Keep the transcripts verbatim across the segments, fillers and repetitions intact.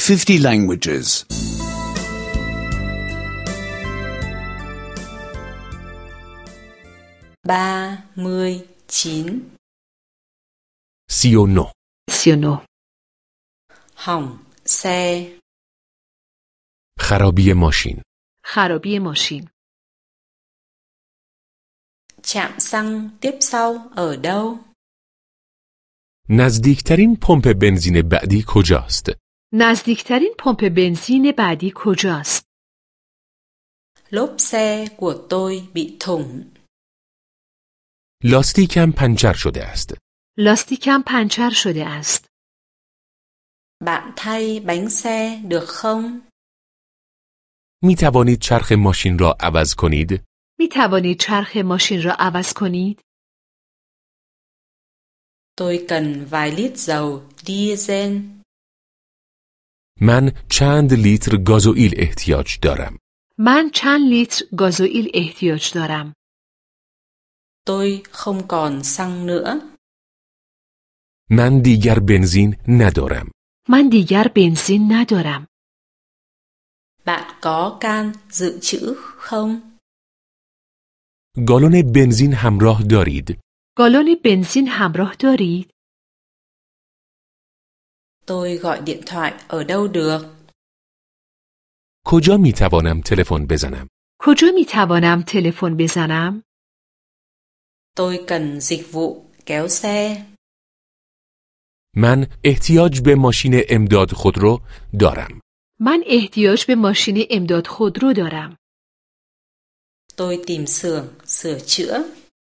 fifty languages. ba mươi chín. سی و نه. سی و نه. Hỏng xe. خرابی ماشین. خرابی ماشین. Trạm xăng tiếp sau ở đâu? نزدیکترین پمپ بنزین بعدی کجاست؟ نزدیکترین پمپ بنزین بعدی کجاست؟ Lốp xe của tôi bị thủng. لاستیکم پنچر شده است. لاستیکم پنچر شده است. Bạn thay bánh xe được không? می توانید چرخ ماشین را عوض کنید؟ می توانید چرخ ماشین را عوض کنید؟ Tôi cần vài lít dầu diesel. من چند لیتر گازوئیل احتیاج دارم. من چند لیتر گازوئیل احتیاج دارم. Tôi không còn xăng nữa. من دیگر بنزین ندارم. من دیگر بنزین ندارم. Bạn có can dự trữ không? گالون بنزین همراه دارید؟ گالون بنزین همراه دارید؟ Tôi gọi điện thoại ở đâu được? کجا می توانم تلفن بزنم؟ کجا می توانم تلفن بزنم؟ Tôi cần dịch vụ kéo xe. من احتیاج به ماشین امداد خودرو دارم. من احتیاج به ماشین امداد خودرو دارم. Tôi tìm xưởng sửa chữa.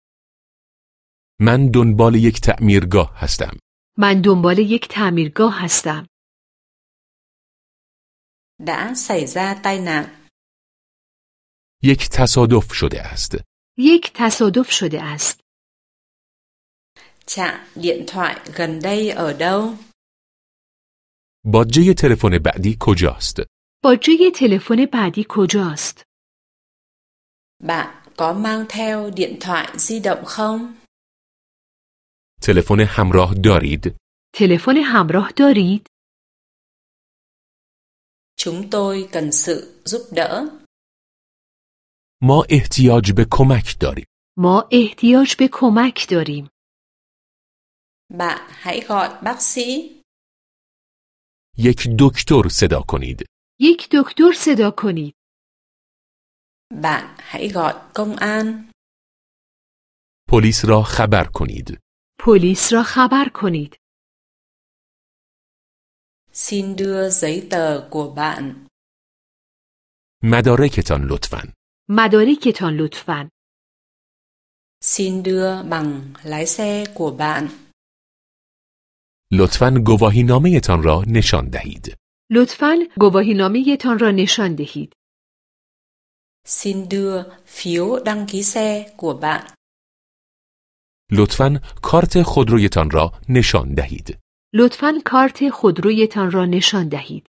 من دنبال یک تعمیرگاه هستم. من دنبال یک تعمیرگاه هستم. Đã xảy ra tai nạn. یک تصادف شده است. یک تصادف شده است. Trạm điện thoại gần đây ở đâu? باجه تلفن بعدی کجاست؟ باجه تلفن بعدی کجاست؟ Bạn có mang theo điện thoại di động không? تلفن همراه دارید؟ تلفن همراه دارید؟ Chúng tôi cần sự giúp đỡ. ما احتیاج به کمک داریم. ما احتیاج به کمک داریم. Bạn hãy gọi bác sĩ. یک دکتر صدا کنید. یک دکتر صدا کنید. Bạn hãy gọi công an. پلیس را خبر کنید. پلیس را خبر کنید. Xin đưa giấy tờ của bạn. مدارکتان لطفاً. مدارکتان لطفاً. Xin đưa bằng lái xe của bạn. لطفاً گواهینامه‌تان را نشان دهید. لطفاً گواهینامه‌تان را نشان دهید. Xin đưa phiếu đăng ký xe của bạn. لطفاً کارت خودرویتان را نشان دهید. لطفاً کارت خودرویتان را نشان دهید.